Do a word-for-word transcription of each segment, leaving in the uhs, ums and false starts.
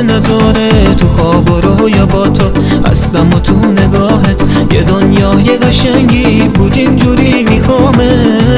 نداره. تو خواب و رویا با تو هستم و تو نگاهت یه دنیای قشنگی بود اینجوری میخوامه.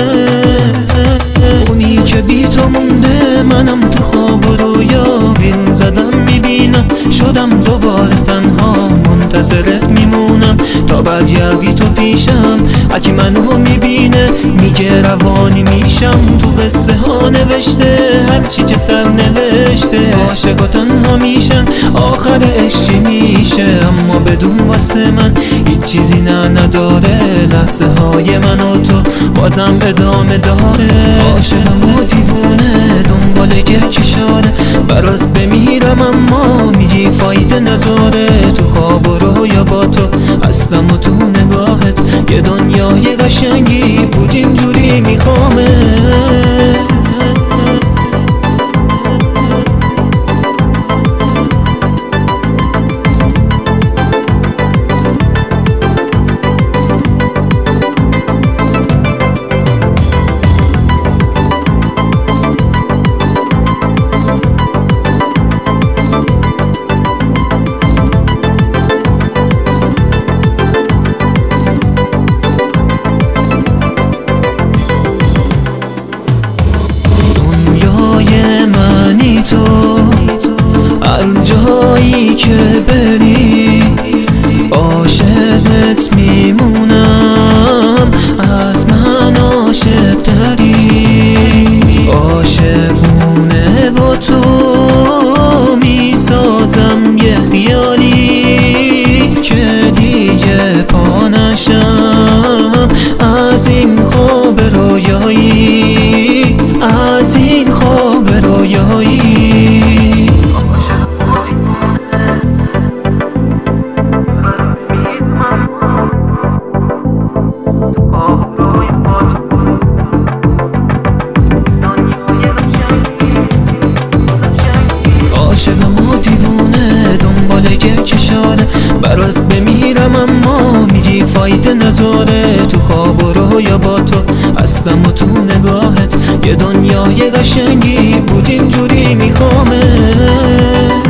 اونی که بی تو مونده منم تو خواب و رویا بین زدم میبینم شدم دوباره تنها منتظرت میمونم تا برگردی تو پیشم. اگه منو میبینه میگه روانی میشم. تو قصه ها نوشته هرچی که سر نوشته عاشق و تنها میشن آخر عشقی میشه. اما بدون واسه من هیچ چیزی نه نداره. لحظه های من و تو بازم ادامه داره. عاشقم و دیوونه دنبال یک اشاره برات بمیرم اما میگی فایده نداره. تو خواب و رویا با تو هستم و تو نگاهت یه دنیای قشنگی بود اینجوری میخوامه. تو هر جایی که بری عاشقت میمونم. از من عاشق تری عاشقونه با تو میسازم یه خیالی که دیگه پا نشم از این خواب رویایی از این خواب رویایی. عاشقم و دیوونه دنبال یک اشاره برات بمیرم اما میگی فایده نداره. تو خواب و رویا با تو هستم و تو نگاهت یه دنیای قشنگی بود اینجوری میخوامه.